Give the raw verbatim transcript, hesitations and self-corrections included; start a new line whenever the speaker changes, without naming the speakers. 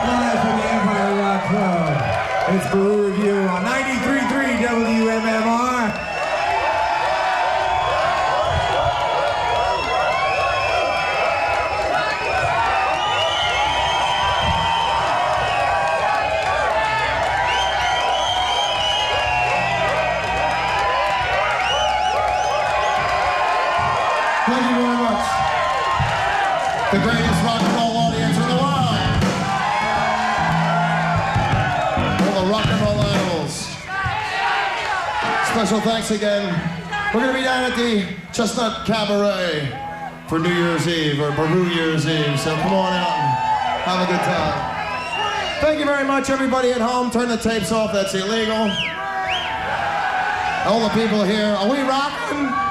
Live from the Empire Rock Club. It's Baru Review on ninety-three point three W M M R.
Thank you very much. The greatest rock and roll audience in the world. All the rock and roll animals. Special thanks again. We're going to be down at the Chestnut Cabaret for New Year's Eve, or Baru Year's Eve, so come on out and have a good time. Thank you very much, everybody at home. Turn the tapes off, that's illegal. All the people here, are we rocking?